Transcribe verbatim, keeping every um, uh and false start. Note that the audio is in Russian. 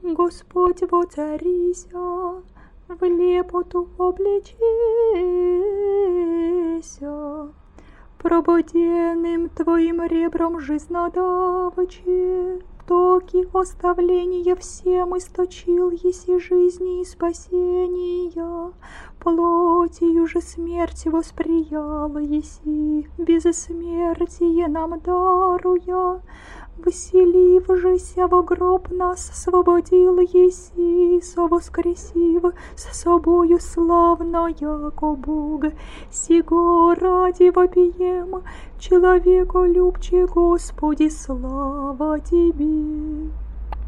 Господь воцарися, в лепоту обличися, прободенным Твоим ребром жизнодавче, токи оставления всем источил еси жизни и спасения, плотью же смерть восприяла еси, безсмертие нам даруя, вселившийся во гроб нас освободил еси, совоскресив с собою славно, яко Бог. Сего ради вопием, человеко любче Господи, слава Тебе.